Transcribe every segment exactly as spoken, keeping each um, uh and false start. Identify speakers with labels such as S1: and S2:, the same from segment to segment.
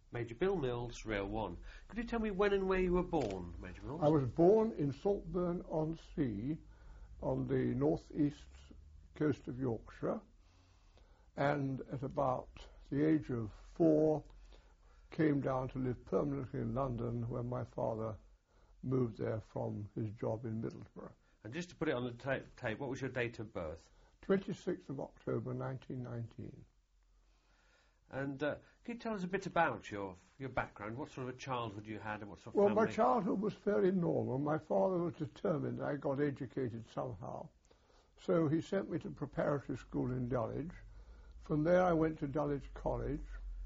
S1: Major Bill Mills, Rail one. Could you tell me when and where you were born, Major Mills?
S2: I was born in Saltburn-on-Sea on the northeast coast of Yorkshire, and at about the age of four came down to live permanently in London, where my father moved there from his job in Middlesbrough.
S1: And just to put it on the ta tape, what was your date of birth?
S2: twenty-sixth of October nineteen nineteen.
S1: And uh, can you tell us a bit about your your background? What sort of a childhood you had and what sort of
S2: Well,
S1: family?
S2: my childhood was fairly normal. My father was determined I got educated somehow. So he sent me to preparatory school in Dulwich. From there I went to Dulwich College.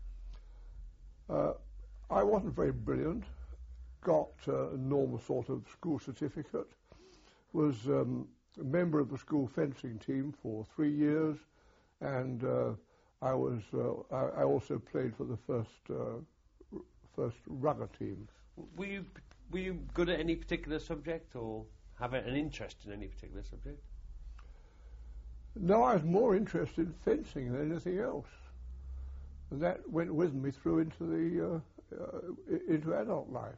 S2: Uh, I wasn't very brilliant, got uh, a normal sort of school certificate, was um, a member of the school fencing team for three years, and uh, I was. Uh, I, I also played for the first uh, first rugger team.
S1: Were you were you good at any particular subject, or have an interest in any particular subject?
S2: No, I was more interested in fencing than anything else, and that went with me through into the uh, uh, into adult life.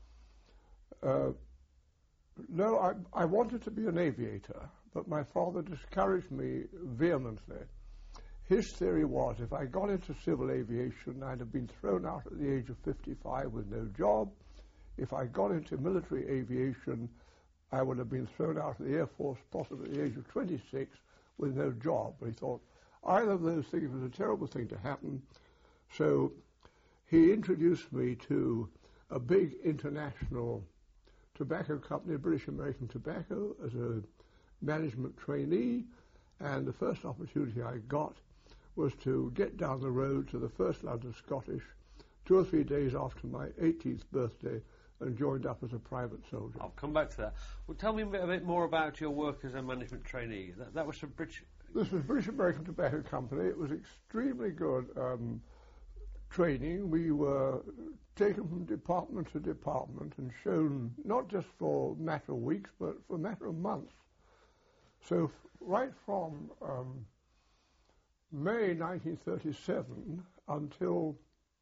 S2: Uh, no, I, I wanted to be an aviator, but my father discouraged me vehemently. His theory was if I got into civil aviation, I'd have been thrown out at the age of fifty-five with no job. If I got into military aviation, I would have been thrown out of the Air Force possibly at the age of twenty-six with no job. But he thought either of those things was a terrible thing to happen. So he introduced me to a big international tobacco company, British American Tobacco, as a management trainee. And the first opportunity I got was to get down the road to the first London Scottish two or three days after my eighteenth birthday and joined up as a private soldier.
S1: I'll come back to that. Well, tell me a bit, a bit more about your work as a management trainee. That, that was for British...
S2: This was British American Tobacco Company. It was extremely good um, training. We were taken from department to department and shown not just for a matter of weeks, but for a matter of months. So f right from um, May nineteen thirty-seven until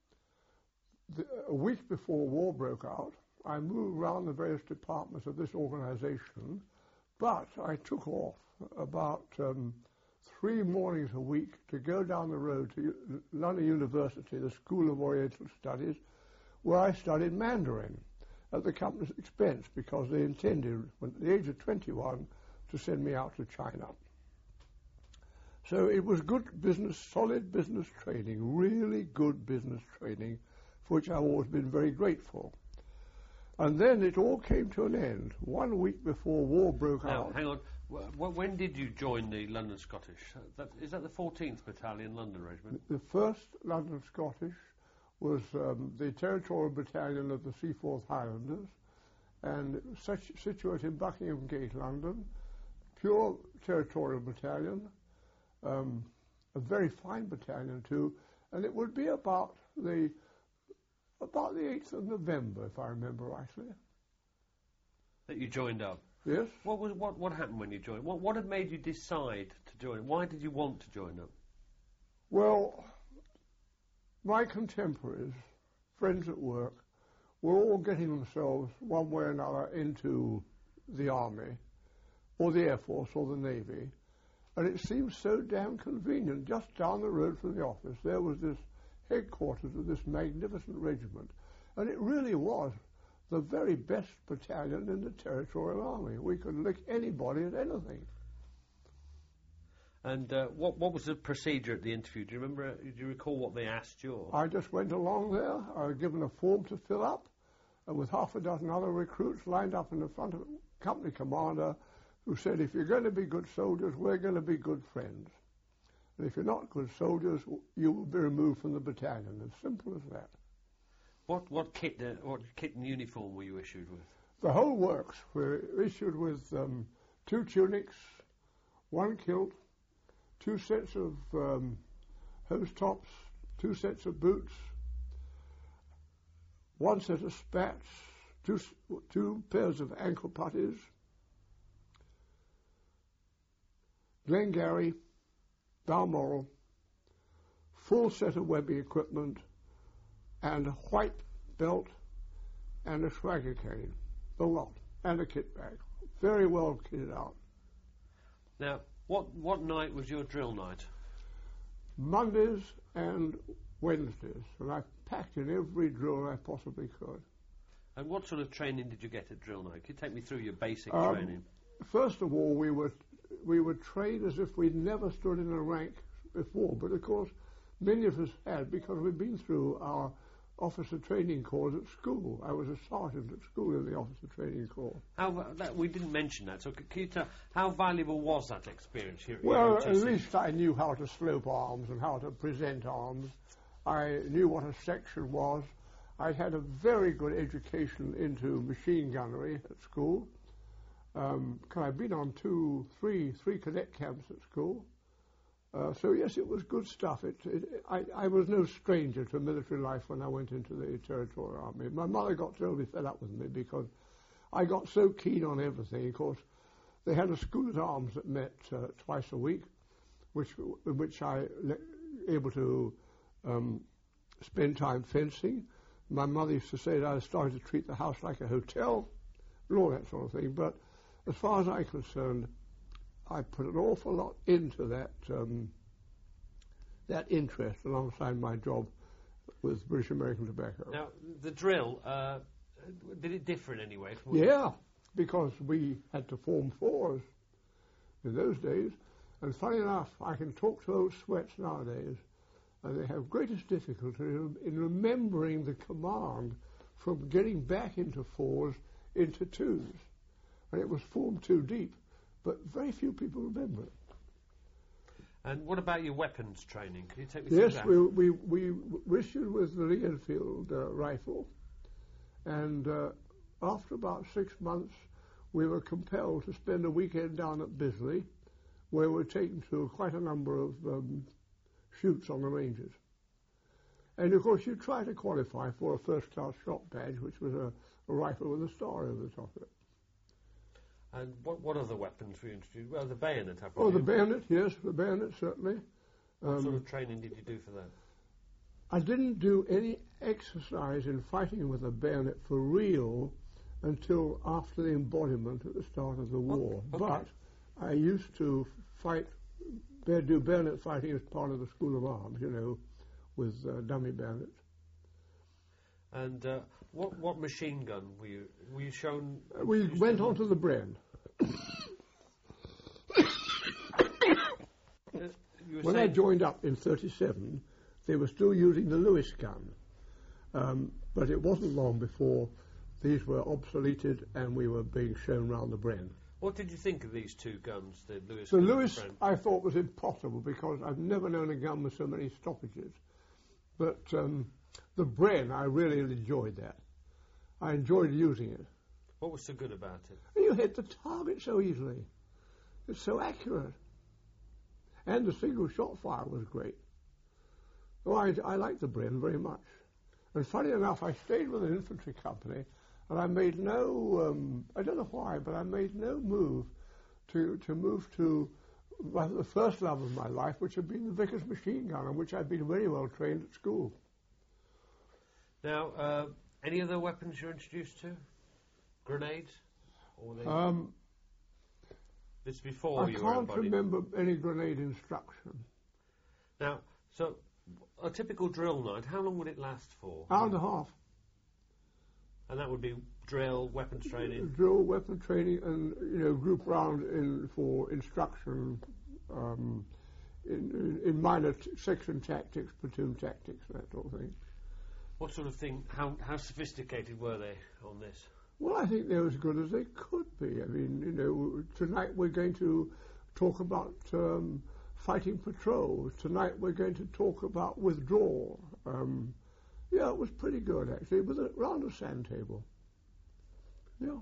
S2: the, a week before war broke out, I moved around the various departments of this organization, but I took off about um, three mornings a week to go down the road to U London University, the School of Oriental Studies, where I studied Mandarin at the company's expense because they intended, when, at the age of twenty-one, to send me out to China. So it was good business, solid business training, really good business training, for which I've always been very grateful. And then it all came to an end, one week before war broke
S1: now,
S2: out.
S1: hang on. W when did you join the London Scottish? Uh, that, is that the fourteenth Battalion London Regiment?
S2: The first London Scottish was um, the Territorial Battalion of the Seaforth Highlanders, and it was such, situated in Buckingham Gate, London. Pure territorial battalion, um, a very fine battalion too, and it would be about the about the eighth of November, if I remember rightly.
S1: That you joined up?
S2: Yes.
S1: What was what what happened when you joined? What what had made you decide to join? Why did you want to join up?
S2: Well, my contemporaries, friends at work, were all getting themselves one way or another into the army, or the Air Force, or the Navy, and it seemed so damn convenient. Just down the road from the office there was this headquarters of this magnificent regiment, and it really was the very best battalion in the Territorial Army. We could lick anybody at anything.
S1: And uh, what what was the procedure at the interview? Do you remember? Uh, do you recall what they asked you?
S2: I just went along there. I was given a form to fill up, and with half a dozen other recruits lined up in the front of the company commander, who said, if you're going to be good soldiers, we're going to be good friends. And if you're not good soldiers, you will be removed from the battalion. As simple as that.
S1: What what kit uh, what kit and uniform were you issued with?
S2: The whole works. We're issued with um, two tunics, one kilt, two sets of um, hose tops, two sets of boots, one set of spats, two, two pairs of ankle puttees, Glengarry, Balmoral, full set of webbing equipment, and a white belt and a swagger cane, the lot, and a kit bag. Very well kitted out.
S1: Now, what, what night was your drill night?
S2: Mondays and Wednesdays, and I packed in every drill I possibly could.
S1: And what sort of training did you get at drill night? Can you take me through your basic
S2: Um,
S1: training?
S2: First of all, we were we were trained as if we'd never stood in a rank before, but of course many of us had, because we'd been through our officer training course at school. I was a sergeant at school in the officer training course.
S1: How va- that, we didn't mention that, so c- can you tell, how valuable was that experience here at
S2: Well,
S1: U
S2: at
S1: T C?
S2: least I knew how to slope arms and how to present arms. I knew what a section was. I had a very good education into machine gunnery at school. Um, 'cause I've been on two, three, three cadet camps at school. Uh, so yes, it was good stuff. It, it, I, I was no stranger to military life when I went into the Territorial Army. My mother got terribly fed up with me because I got so keen on everything. Of course, they had a school at arms that met uh, twice a week, which in which I was able to um, spend time fencing. My mother used to say that I started to treat the house like a hotel, and all that sort of thing. But as far as I'm concerned, I put an awful lot into that um, that interest alongside my job with British American Tobacco.
S1: Now, the drill, uh, did it differ in any way? From what you-
S2: Yeah, because we had to form fours in those days. And funny enough, I can talk to old sweats nowadays, and they have greatest difficulty in, in remembering the command from getting back into fours into twos. And it was form two deep, but very few people remember it.
S1: And what about your weapons training? Can you take me
S2: Yes,
S1: through
S2: we, we, we issued with the Lee Enfield uh, rifle, and uh, after about six months, we were compelled to spend a weekend down at Bisley, where we were taken to quite a number of um, shoots on the ranges. And of course, you try to qualify for a first-class shot badge, which was a, a rifle with a star over the top of it.
S1: that? And what, what other weapons were you introduced? Well, the bayonet, I
S2: Oh, the
S1: presume.
S2: bayonet, yes, the bayonet, certainly.
S1: What sort
S2: Um,
S1: of training did you do for that?
S2: I didn't do any exercise in fighting with a bayonet for real until after the embodiment at the start of the war.
S1: okay.
S2: But I used to fight, do bayonet fighting as part of the School of Arms, you know, with uh, dummy bayonets.
S1: And uh, what what machine gun were you were you shown?
S2: Uh, we
S1: introduced
S2: went
S1: in?
S2: on to the Bren.
S1: Uh, you were
S2: When I
S1: saying-
S2: joined up in thirty-seven, they were still using the Lewis gun. Um, but it wasn't long before these were obsoleted and we were being shown round the Bren.
S1: What did you think of these two guns, the Lewis?
S2: The
S1: gun and
S2: Lewis
S1: Bren?
S2: I thought was impossible because I've never known a gun with so many stoppages. But um, the Bren, I really enjoyed that. I enjoyed using it.
S1: What was so good about it?
S2: You hit the target so easily. It's so accurate. And the single shot fire was great. Oh, I, I liked the Bren very much. And funny enough, I stayed with an infantry company, and I made no, um, I don't know why, but I made no move to, to move to my, the first love of my life, which had been the Vickers machine gun, on which I'd been very well trained at school.
S1: Now, uh, any other weapons you're introduced to? Grenades? Or they,
S2: Um,
S1: this is before
S2: I
S1: you were
S2: can't
S1: embodied.
S2: remember any grenade instruction.
S1: Now, so a typical drill night, how long would it last for?
S2: Hour and a half.
S1: And that would be drill, weapons training.
S2: Drill, weapon training, and you know, group round in for instruction um, in, in, in minor t- section tactics, platoon tactics, that sort of thing.
S1: What sort of thing? How how sophisticated were they on this?
S2: Well, I think they're as good as they could be. I mean, you know, tonight we're going to talk about um, fighting patrols. Tonight we're going to talk about withdrawal. Um, yeah, it was pretty good actually, with a round a sand table. Yeah.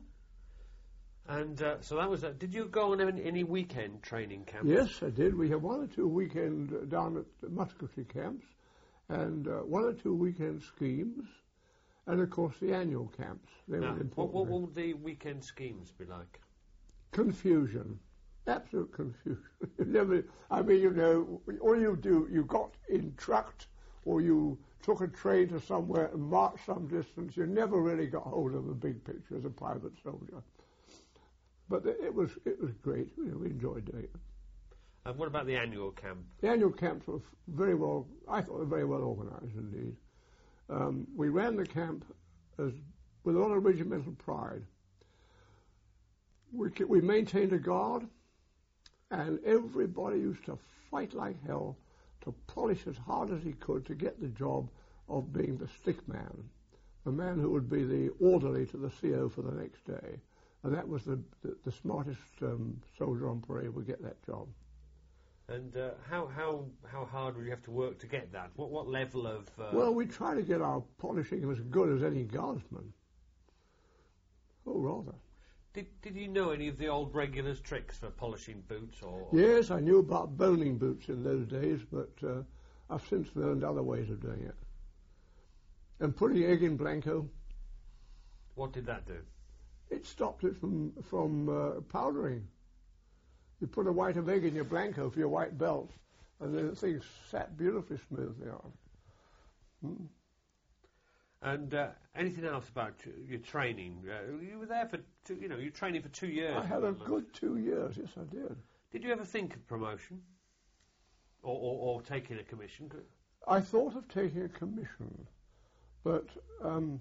S1: And uh, so that was. Uh, did you go on any, any weekend training camps?
S2: Yes, I did. We had one or two weekend uh, down at the musketry camps, and uh, one or two weekend schemes, and of course the annual camps. They
S1: Now,
S2: were
S1: what,
S2: important.
S1: what will the weekend schemes be like?
S2: Confusion, absolute confusion. You never, I mean, you know, all you do, you got instruct, or you took a train to somewhere and marched some distance, you never really got hold of the big picture as a private soldier. But it was it was great. You know, we enjoyed doing it.
S1: And what about the annual camp?
S2: The annual camps were very well, I thought, they were very well organised indeed. Um, we ran the camp as with a lot of regimental pride. We, we maintained a guard, and everybody used to fight like hell to polish as hard as he could to get the job of being the stick man, the man who would be the orderly to the C O for the next day. And that was the, the, the smartest um, soldier on parade would get that job.
S1: And uh, how how how hard would you have to work to get that? What what level of? Uh...
S2: Well, we try to get our polishing as good as any guardsman. Oh, rather.
S1: Did did you know any of the old regulars' tricks for polishing boots? Or, or
S2: yes, I knew about boning boots in those days, but uh, I've since learned other ways of doing it. And putting egg in blanco.
S1: What did that do?
S2: It stopped it from from uh, powdering. You put a white of egg in your blanco for your white belt, and the thing sat beautifully smoothly on. Hmm.
S1: And uh, anything else about your training? Uh, you were there for two, you know, you were training for two years.
S2: I had a good two years. Yes, I did.
S1: Did you ever think of promotion, or, or, or taking a commission?
S2: I thought of taking a commission, but um,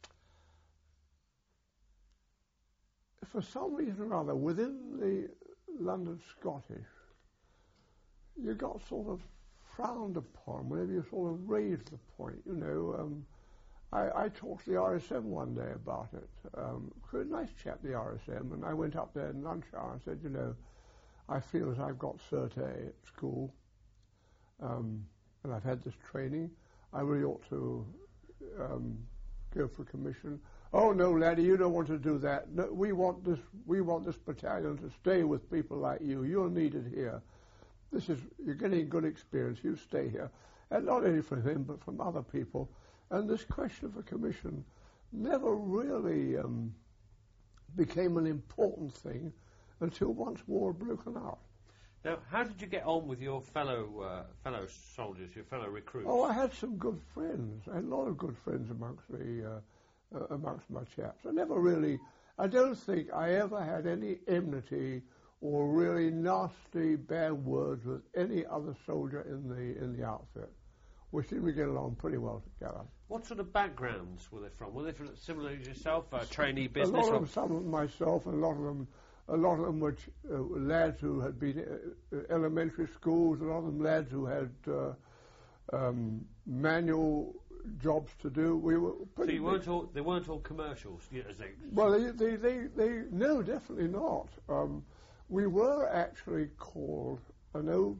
S2: for some reason or other, within the London Scottish, you got sort of frowned upon whenever you sort of raised the point. You know, um, I, I talked to the R S M one day about it. Um, a nice chap, the R S M, and I went up there in lunch hour and said, you know, I feel as I've got Cert A at school, um, and I've had this training. I really ought to um, go for a commission. Oh no, laddie, you don't want to do that. No, we want this. We want this battalion to stay with people like you. You're needed here. This is you're getting good experience. You stay here, and not only from him but from other people. And this question of a commission never really um, became an important thing until once war had broken out.
S1: Now, how did you get on with your fellow uh, fellow soldiers, your fellow recruits?
S2: Oh, I had some good friends. I had a lot of good friends amongst the. Uh, Uh, amongst my chaps. I never really, I don't think I ever had any enmity or really nasty bad words with any other soldier in the in the outfit. We seemed to get along pretty well together.
S1: What sort of backgrounds were they from? Were they from similar as yourself, uh, trainee
S2: A
S1: business?
S2: lot of them, some of them myself, and a lot of them, a lot of them were ch- uh, lads who had been uh, elementary schools. A lot of them lads who had uh, um, manual jobs to do. We were
S1: so you weren't all, they weren't all commercials, as they...
S2: Well, they, they, they, they, no, definitely not. Um, we were actually called an O,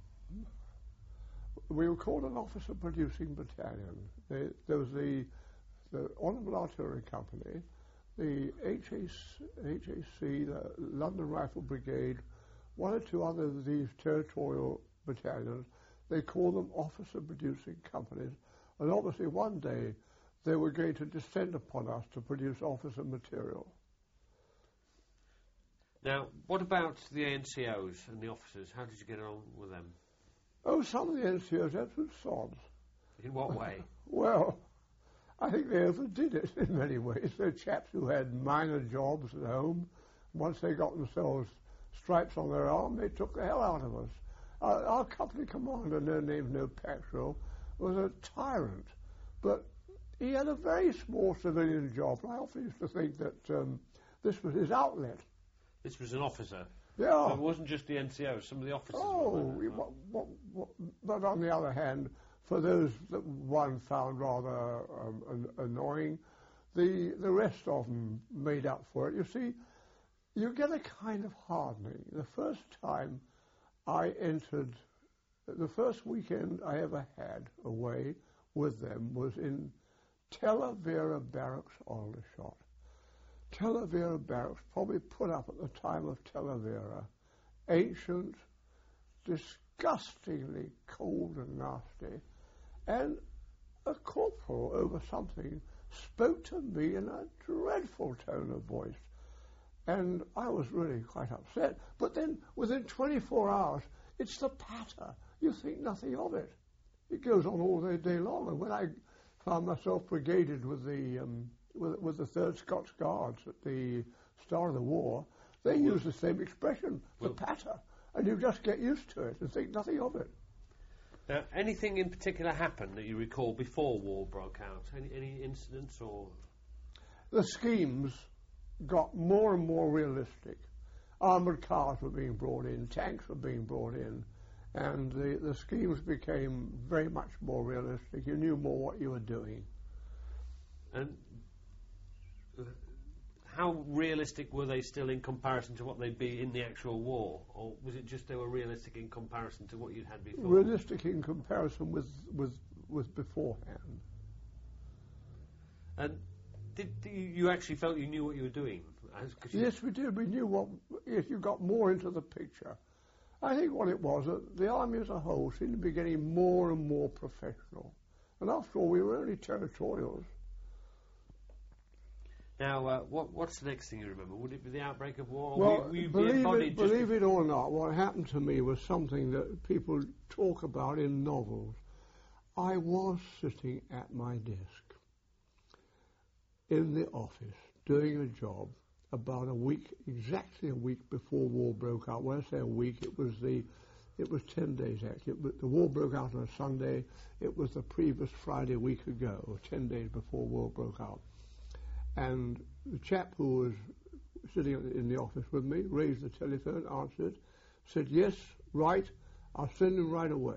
S2: we were called an officer producing battalion. They, there was the, the Honourable Artillery Company, the H A C, the London Rifle Brigade, one or two other of these territorial battalions. They called them officer producing companies. And obviously one day they were going to descend upon us to produce officer material.
S1: Now, what about the N C Os and the officers? How did you get on with them?
S2: Oh, some of the N C Os, absolute sods.
S1: In what way?
S2: Well, I think they overdid it in many ways. They're chaps who had minor jobs at home. Once they got themselves stripes on their arm, they took the hell out of us. Our, our company commander, no name, no petrol, was a tyrant, but he had a very small civilian job. I often used to think that um, this was his outlet.
S1: This was an officer?
S2: Yeah.
S1: So it wasn't just the N C O, some of the officers
S2: Oh,
S1: were,
S2: we, what, what, what, but on the other hand, for those that one found rather um, an, annoying, the, the rest of them made up for it. You see, you get a kind of hardening. The first time I entered The first weekend I ever had away with them was in Talavera Barracks, Aldershot. Talavera Barracks, probably put up at the time of Talavera, ancient, disgustingly cold and nasty, and a corporal over something spoke to me in a dreadful tone of voice, and I was really quite upset. But then, within twenty-four hours, it's the patter. You think nothing of it. it goes on all day, day long. And when I found myself brigaded with the um, with, with the third Scots Guards at the start of the war, they well, use the same expression, the well, patter, and you just get used to it and think nothing of it.
S1: Now, anything in particular happened that you recall before war broke out? Any, any incidents or...?
S2: The schemes got more and more realistic. Armoured cars were being brought in, tanks were being brought in, and the, the schemes became very much more realistic. You knew more what you were doing.
S1: And how realistic were they still in comparison to what they'd be in the actual war? Or was it just they were realistic in comparison to what you'd had before?
S2: Realistic in comparison with, with, with beforehand.
S1: And did, did you, you actually felt you knew what you were doing?
S2: Yes, we did. We knew what... Yes, you got more into the picture. I think what it was, uh, the Army as a whole seemed to be getting more and more professional. And after all, we were only territorials.
S1: Now, uh, what, what's the next thing you remember? Would it be the outbreak of war? Or
S2: well,
S1: were you
S2: believe, it, believe it or not, what happened to me was something that people talk about in novels. I was sitting at my desk in the office doing a job about a week, exactly a week before war broke out. When I say a week, it was the, it was ten days actually. It, the war broke out on a Sunday. It was the previous Friday a week ago, or ten days before war broke out. And the chap who was sitting in the office with me raised the telephone, answered, said, "Yes, right, I'll send him right away."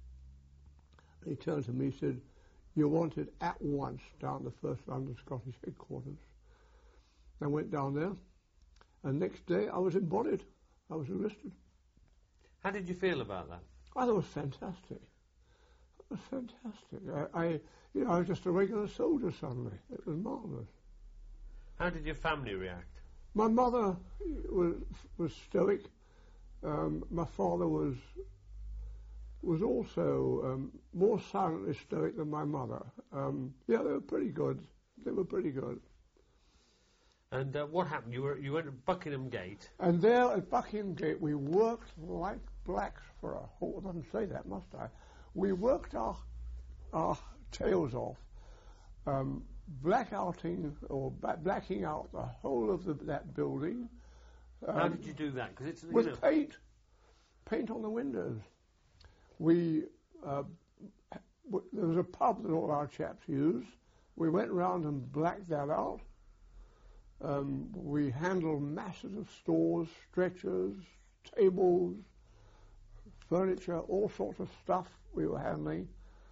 S2: And he turned to me and said, "You're wanted at once down the first London Scottish headquarters." I went down there, and next day I was embodied. I was arrested.
S1: How did you feel about that?
S2: I thought it was fantastic. It was fantastic. I, I, you know, I was just a regular soldier suddenly. It was marvellous.
S1: How did your family react?
S2: My mother was was stoic. Um, my father was was also um, more silently stoic than my mother. Um, yeah, they were pretty good. They were pretty good.
S1: And uh, what happened? You were you went to Buckingham Gate.
S2: And there at Buckingham Gate, we worked like blacks for a whole. I didn't say that, must I? We worked our our tails off, um, blackouting or ba- blacking out the whole of the, that building. Um,
S1: How did you do that? Because it's you
S2: with
S1: know.
S2: paint, paint on the windows. We uh, w- there was a pub that all our chaps used. We went round and blacked that out. Um, we handled masses of stores, stretchers, tables, furniture, all sorts of stuff we were handling.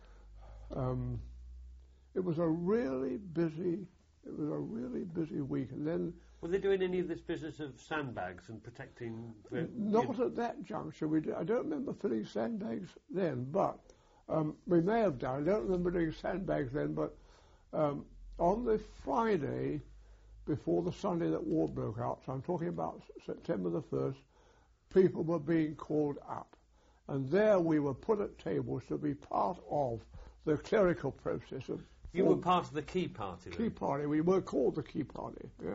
S2: Um, it was a really busy, it was a really busy week. And then,
S1: were they doing any of this business of sandbags and protecting? The,
S2: not
S1: you know?
S2: at that juncture. We did, I don't remember filling sandbags then, but um, we may have done. I don't remember doing sandbags then, but um, on the Friday before the Sunday that war broke out, so I'm talking about September the first, people were being called up. And there we were put at tables to be part of the clerical process. Of
S1: you were part of the Key Party then?
S2: Key Party. We were called the Key Party, yeah.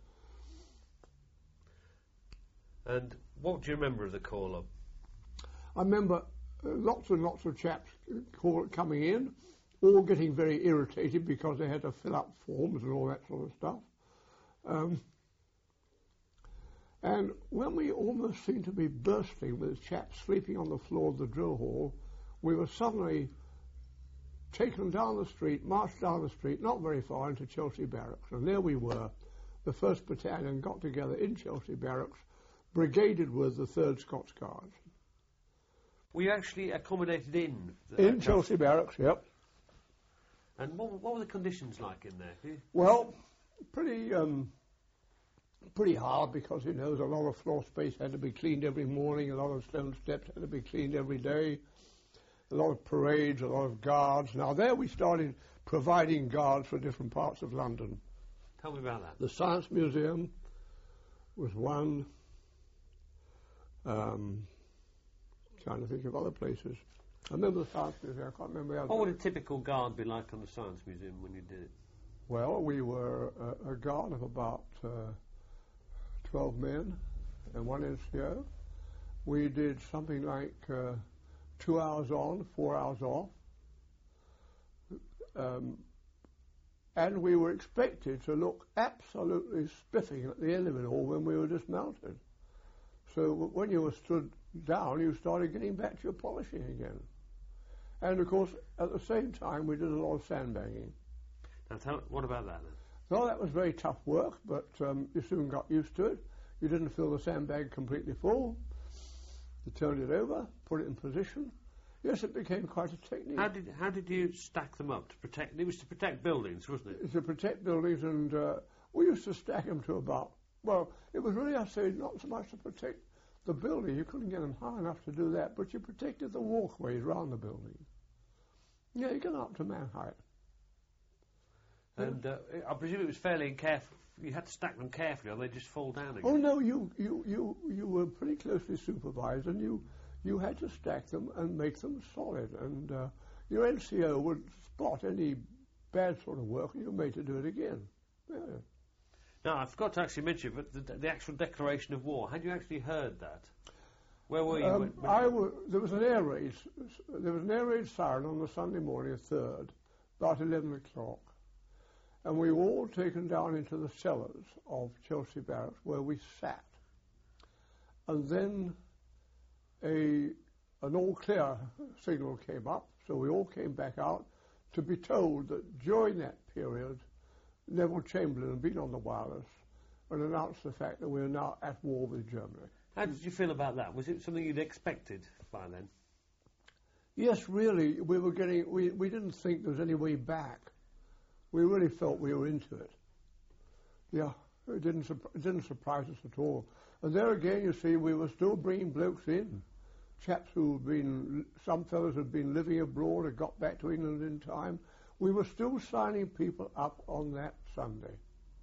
S1: And what do you remember of the call-up?
S2: I remember uh, lots and lots of chaps call, coming in, all getting very irritated because they had to fill up forms and all that sort of stuff. Um, and when we almost seemed to be bursting with chaps sleeping on the floor of the drill hall, we were suddenly taken down the street, marched down the street, not very far, into Chelsea Barracks. And there we were, the first Battalion got together in Chelsea Barracks, brigaded with the third Scots Guards.
S1: Were you actually accommodated in? The,
S2: in Chelsea Barracks, yep.
S1: And what, what were the conditions like in there?
S2: Well, pretty um, pretty hard because, you know, there's a lot of floor space had to be cleaned every morning, a lot of stone steps had to be cleaned every day, a lot of parades, a lot of guards. Now there we started providing guards for different parts of London.
S1: Tell me about that.
S2: The Science Museum was one. Um, trying to think of other places. I remember the Science Museum, I can't remember the other.
S1: What would a typical guard be like on the Science Museum when you did it?
S2: Well, we were a, a guard of about uh, twelve men and one N C O. We did something like uh, two hours on, four hours off. um, and we were expected to look absolutely spiffing at the end of it all when we were dismounted. So w- when you were stood down, you started getting back to your polishing again. And of course, at the same time, we did a lot of sandbagging.
S1: Now, tell, what about that then?
S2: Well, that was very tough work, but um, you soon got used to it. You didn't fill the sandbag completely full. You turned it over, put it in position. Yes, it became quite a technique.
S1: How did how did you stack them up to protect? It was to protect buildings, wasn't it?
S2: To protect buildings, and uh, we used to stack them to about. Well, it was really, I say, not so much to protect the building. You couldn't get them high enough to do that, but you protected the walkways around the building. Yeah, you got up to man height.
S1: And uh, I presume it was fairly careful. You had to stack them carefully, or they just fall down again.
S2: Oh no, you you you you were pretty closely supervised, and you you had to stack them and make them solid. And uh, your N C O would spot any bad sort of work, and you made to do it again. Yeah.
S1: Now, I forgot to actually mention, but the, the actual declaration of war. Had you actually heard that? Where were you?
S2: Um,
S1: when, when
S2: I w- there was an air raid. There was an air raid siren on the Sunday morning, the third, about eleven o'clock. And we were all taken down into the cellars of Chelsea Barracks where we sat. And then a an all clear signal came up, so we all came back out to be told that during that period Neville Chamberlain had been on the wireless and announced the fact that we were now at war with Germany.
S1: How did you feel about that? Was it something you'd expected by then?
S2: Yes, really, we were getting, we, we didn't think there was any way back. We really felt we were into it. Yeah, it didn't, it didn't surprise us at all. And there again, you see, we were still bringing blokes in. Chaps who'd been, some fellows had been living abroad, had got back to England in time. We were still signing people up on that Sunday.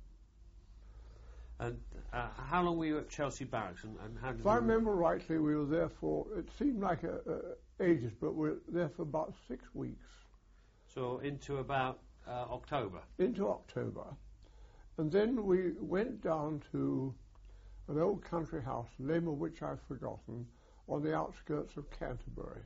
S1: And uh, how long were you at Chelsea Barracks? And, and how did
S2: If I remember rightly, we were there for, it seemed like a, a ages, but we were there for about six weeks.
S1: So into about uh, October?
S2: Into October. And then we went down to an old country house, the name of which I've forgotten, on the outskirts of Canterbury.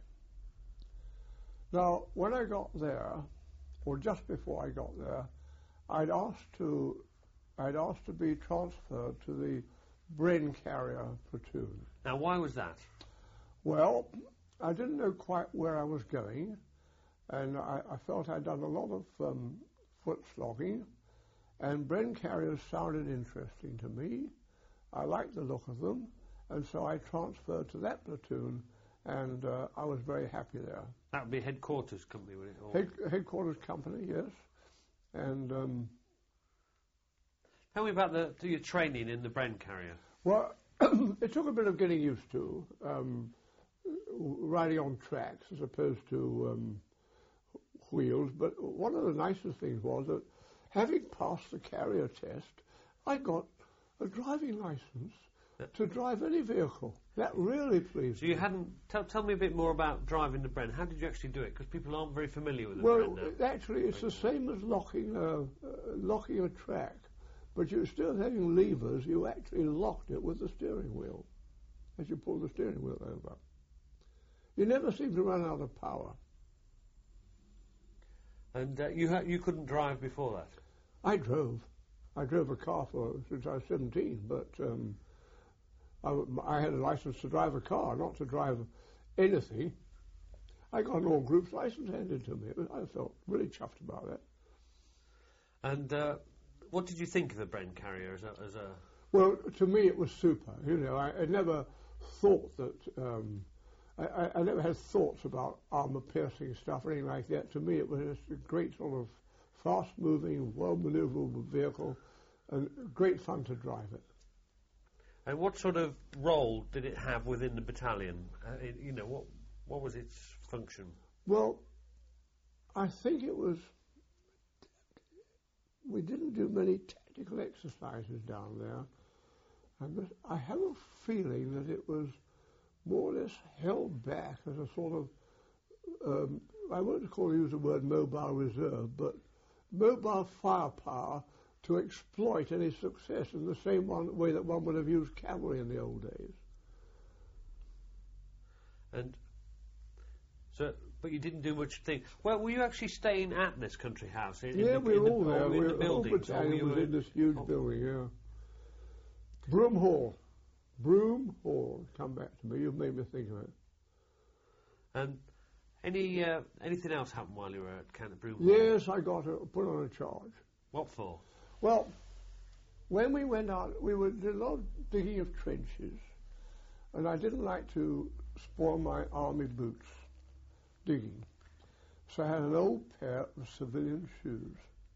S2: Now, when I got there, or just before I got there, I'd asked to I'd asked to be transferred to the Bren Carrier platoon.
S1: Now, why was that?
S2: Well, I didn't know quite where I was going, and I, I felt I'd done a lot of um, foot slogging, and Bren Carriers sounded interesting to me. I liked the look of them, and so I transferred to that platoon, and uh, I was very happy there.
S1: That would be headquarters company, would it? Or
S2: Head, headquarters company, yes. And um,
S1: tell me about the, your training in the Bren Carrier.
S2: well, it took a bit of getting used to um, riding on tracks as opposed to um, wheels. But one of the nicest things was that having passed the carrier test, I got a driving license to drive any vehicle. That really pleased
S1: So you
S2: me.
S1: hadn't... Tell, tell me a bit more about driving the Bren. How did you actually do it? Because people aren't very familiar with the
S2: Well,
S1: Bren now.
S2: actually, it's the same as locking a, uh, locking a track, but you're still having levers. You actually locked it with the steering wheel as you pull the steering wheel over. You never seem to run out of power.
S1: And uh, you ha- you couldn't drive before that?
S2: I drove. I drove a car for since I was seventeen, but um, I, I had a license to drive a car, not to drive anything. I got an all groups license handed to me. It was, I felt really chuffed about it.
S1: And uh, what did you think of the Bren Carrier as a... As a
S2: Well, to me it was super. You know, I, I never thought that. Um, I, I never had thoughts about armour-piercing stuff or anything like that. To me, it was just a great sort of fast-moving, well-manoeuvrable vehicle, and great fun to drive it.
S1: And what sort of role did it have within the battalion? Uh, it, you know, what what was its function?
S2: Well, I think it was. We didn't do many tactical exercises down there, and I have a feeling that it was more or less held back as a sort of, um, I won't call use the word mobile reserve, but mobile firepower to exploit any success in the same one way that one would have used cavalry in the old days.
S1: And so But you didn't do much thing. Well, were you actually staying at this country house? In,
S2: yeah,
S1: in the,
S2: we
S1: in
S2: were
S1: the,
S2: all there.
S1: in
S2: We
S1: the
S2: were, the whole
S1: buildings? or
S2: battalion
S1: you
S2: was
S1: were-
S2: in this huge
S1: oh.
S2: building, yeah. Broom Hall. Broom Hall. Come back to me. You've made me think of it.
S1: And any uh, anything else happened while you were at Canterbury?
S2: Yes, I got a, put on a charge.
S1: What for?
S2: Well, when we went out, we were did a lot of digging of trenches, and I didn't like to spoil my army boots digging. So I had an old pair of civilian shoes.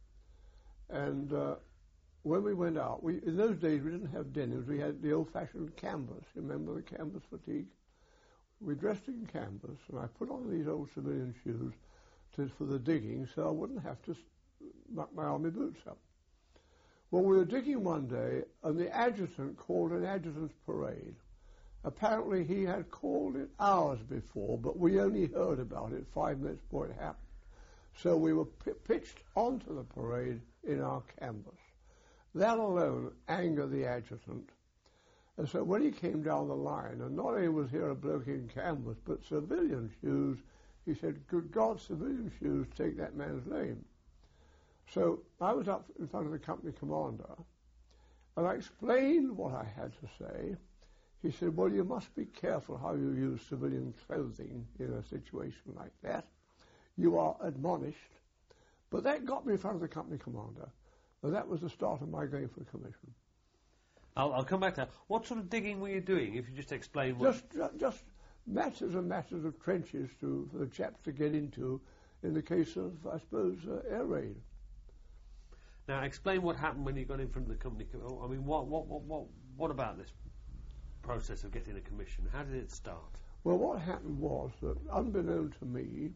S2: And uh, when we went out, we in those days we didn't have denims, we had the old-fashioned canvas. You remember the canvas fatigue? We dressed in canvas, and I put on these old civilian shoes to, for the digging, so I wouldn't have to muck my army boots up. Well, we were digging one day, and the adjutant called an adjutant's parade. Apparently, he had called it hours before, but we only heard about it five minutes before it happened. So we were p- pitched onto the parade in our canvas. That alone angered the adjutant. And so when he came down the line, and not only was here a bloke in canvas, but civilian shoes, he said, "Good God, civilian shoes, take that man's name." So I was up in front of the company commander, and I explained what I had to say. He said, "Well, you must be careful how you use civilian clothing in a situation like that. You are admonished." But that got me in front of the company commander, and that was the start of my going for a commission.
S1: I'll, I'll come back to that. What sort of digging were you doing? If you just explain what...
S2: Just, ju- just matters and matters of trenches to, for the chaps to get into in the case of, I suppose, uh, air raid.
S1: Now, explain what happened when you got in front of the company. co- I mean, what, what, what, what, what about this process of getting a commission? How did it start?
S2: Well, what happened was that, unbeknown to me,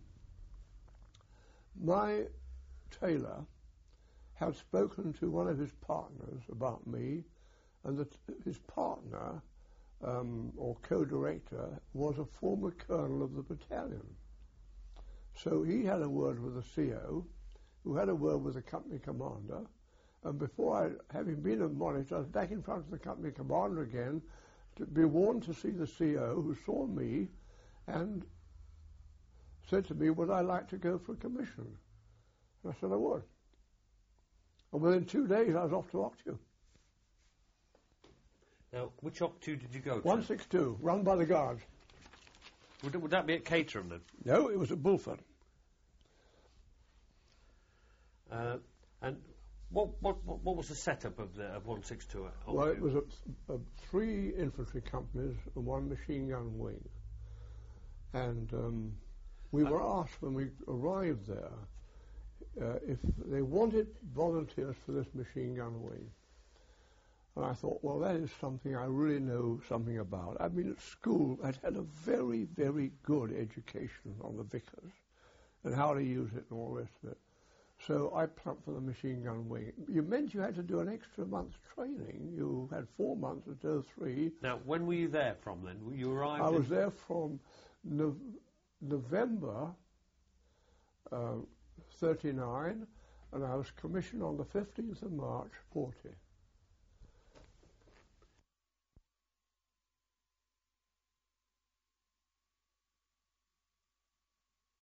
S2: my tailor had spoken to one of his partners about me, and that his partner, um, or co-director, was a former colonel of the battalion. So he had a word with the C O, who had a word with the company commander, and before I, having been admonished, I was back in front of the company commander again to be warned to see the C O, who saw me and said to me, "Would I like to go for a commission?" And I said I would. And within two days I was off to Octu.
S1: Now, which Octu did you go to?
S2: one sixty-two, run by the Guards.
S1: Would, would that be at Caterham then?
S2: No, it was at Bulford.
S1: Uh, and what, what what what was the setup of the of one sixty-two? Octu?
S2: Well, it was a, a three infantry companies and one machine gun wing. And um, we were asked when we arrived there uh, if they wanted volunteers for this machine gun wing. And I thought, well, that is something I really know something about. I've been at school. I'd had a very, very good education on the Vickers and how to use it and all the rest of it. So I plumped for the machine gun wing. You meant you had to do an extra month's training. You had four months instead of three.
S1: Now, when were you there from then? You arrived
S2: I
S1: in-
S2: was there from no- November uh, thirty-nine, and I was commissioned on the fifteenth of March, forty.